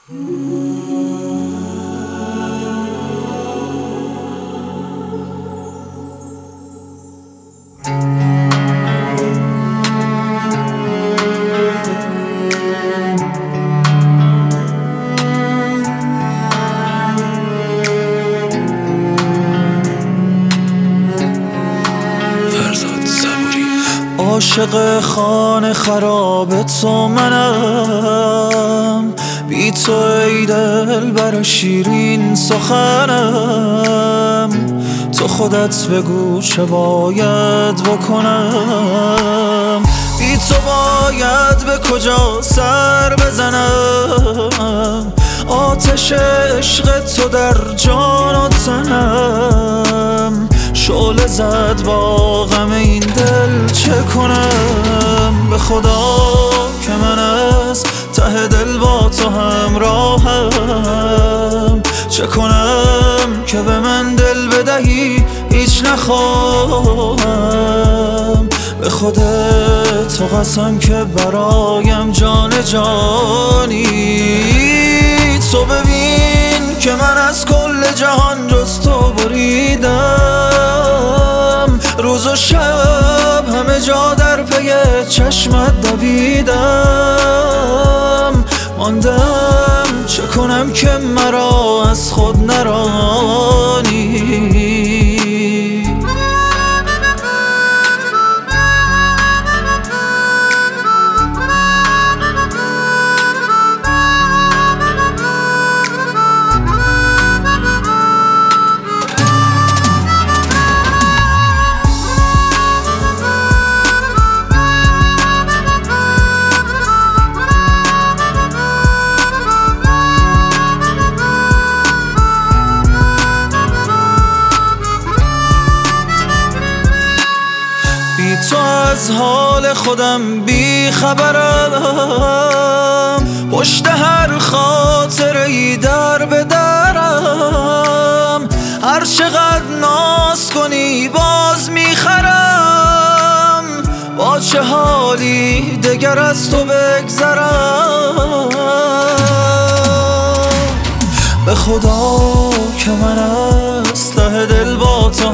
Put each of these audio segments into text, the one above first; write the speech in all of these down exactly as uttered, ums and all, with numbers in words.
عاشق خانه خراب تو منم، بی تو ای دلبر شیرین سخنم. تو خودت بگو چه باید بکنم، بی تو باید به کجا سر بزنم. آتش عشق تو در جان و تنم، شعله زد با غم این دل چه کنم. به خدا که من از ته دل با تو همراهم، چه کنم که به من دل بدهی هیچ نخواهم. به خودت تو قسم که برایم جان جانی. تو ببین که من از کل جهان جز تو بریدم، روز و شب همه جا در پی چشمت دویدم. ماندم چه کنم که مرا از خود نرانی. بی تو از حال خودم بی خبرم، پشت هر خاطره ای در به درم. هر چقدر ناز کنی باز میخرم، با چه حالی دگر از تو بگذرم. به خدا که من از ته دل با تو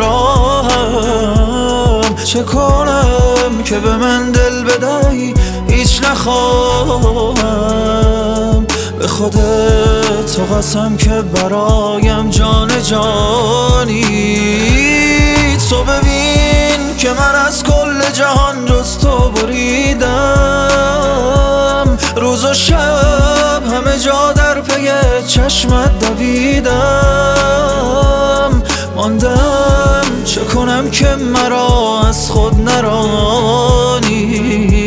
همراهم، چه کنم که به من دل بدهی هیچ نخواهم. به خودت تو قسم که برایم جان جانی. تو ببین که من از کل جهان جز تو بریدم، روز و شب همه جا در پی چشمت دویدم. ماندم چه کنم که مرا از خود نرانی.